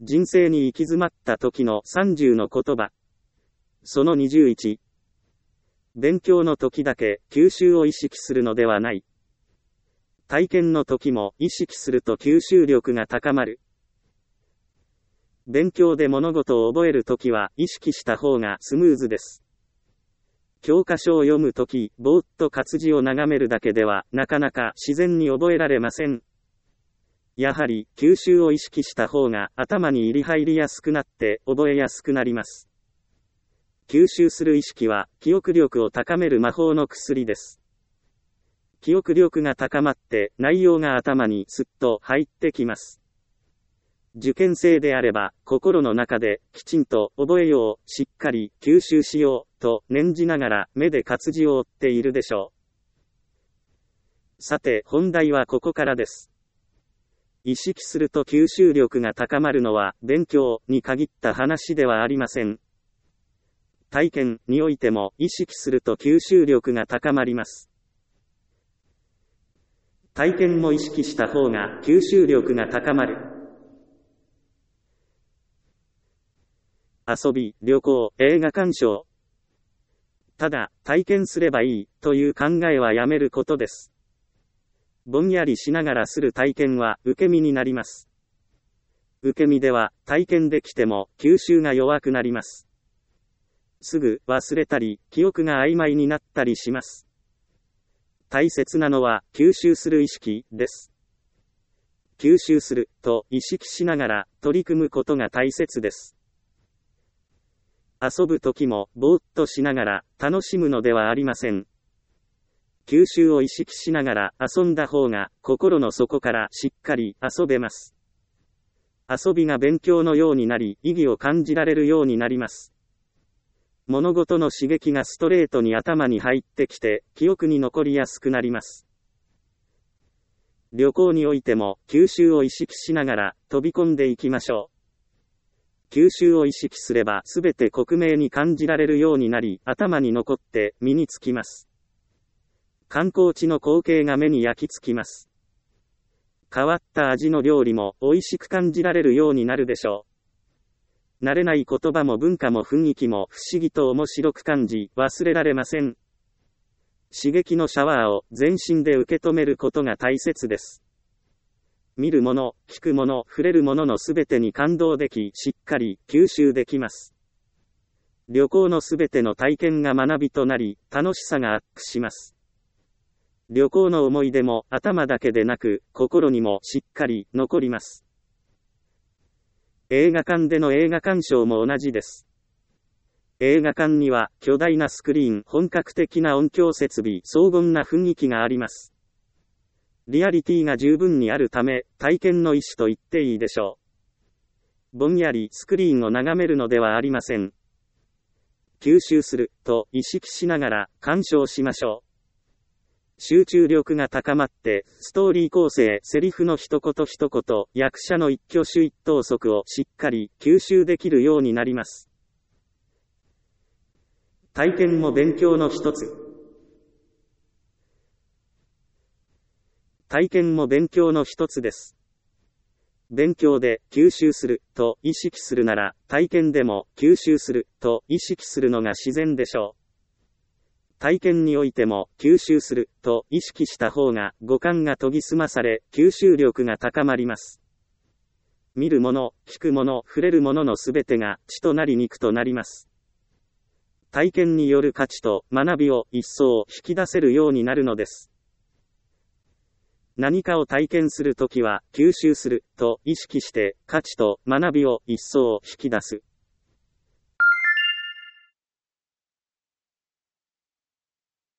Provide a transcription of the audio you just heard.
人生に行き詰まった時の30の言葉。その21。勉強の時だけ吸収を意識するのではない。体験の時も意識すると吸収力が高まる。勉強で物事を覚えるときは意識した方がスムーズです。教科書を読むとき、ぼーっと活字を眺めるだけではなかなか自然に覚えられません。やはり吸収を意識した方が頭に入り入りやすくなって覚えやすくなります。吸収する意識は記憶力を高める魔法の薬です。記憶力が高まって内容が頭にすっと入ってきます。受験生であれば心の中できちんと覚えよう、しっかり吸収しようと念じながら目で活字を追っているでしょう。さて本題はここからです。意識すると吸収力が高まるのは勉強に限った話ではありません。体験においても意識すると吸収力が高まります。体験も意識した方が吸収力が高まる。遊び、旅行、映画鑑賞。ただ、体験すればいいという考えはやめることです。ぼんやりしながらする体験は受け身になります。受け身では体験できても吸収が弱くなります。すぐ忘れたり、記憶が曖昧になったりします。大切なのは吸収する意識です。吸収すると意識しながら取り組むことが大切です。遊ぶときもぼーっとしながら楽しむのではありません。吸収を意識しながら遊んだ方が心の底からしっかり遊べます。遊びが勉強のようになり意義を感じられるようになります。物事の刺激がストレートに頭に入ってきて記憶に残りやすくなります。旅行においても吸収を意識しながら飛び込んでいきましょう。吸収を意識すればすべて克明に感じられるようになり、頭に残って身につきます。観光地の光景が目に焼き付きます。変わった味の料理も美味しく感じられるようになるでしょう。慣れない言葉も文化も雰囲気も不思議と面白く感じ、忘れられません。刺激のシャワーを全身で受け止めることが大切です。見るもの、聞くもの、触れるもののすべてに感動でき、しっかり吸収できます。旅行のすべての体験が学びとなり、楽しさがアップします。旅行の思い出も頭だけでなく、心にもしっかり残ります。映画館での映画鑑賞も同じです。映画館には巨大なスクリーン、本格的な音響設備、荘厳な雰囲気があります。リアリティが十分にあるため、体験の意思と言っていいでしょう。ぼんやりスクリーンを眺めるのではありません。吸収すると意識しながら鑑賞しましょう。集中力が高まって、ストーリー構成、セリフの一言一言、役者の一挙手一投足をしっかり吸収できるようになります。体験も勉強の一つ。体験も勉強の一つです。勉強で吸収すると意識するなら、体験でも吸収すると意識するのが自然でしょう。体験においても吸収すると意識した方が五感が研ぎ澄まされ、吸収力が高まります。見るもの、聞くもの、触れるもののすべてが血となり肉となります。体験による価値と学びを一層引き出せるようになるのです。何かを体験するときは、吸収すると意識して価値と学びを一層引き出す。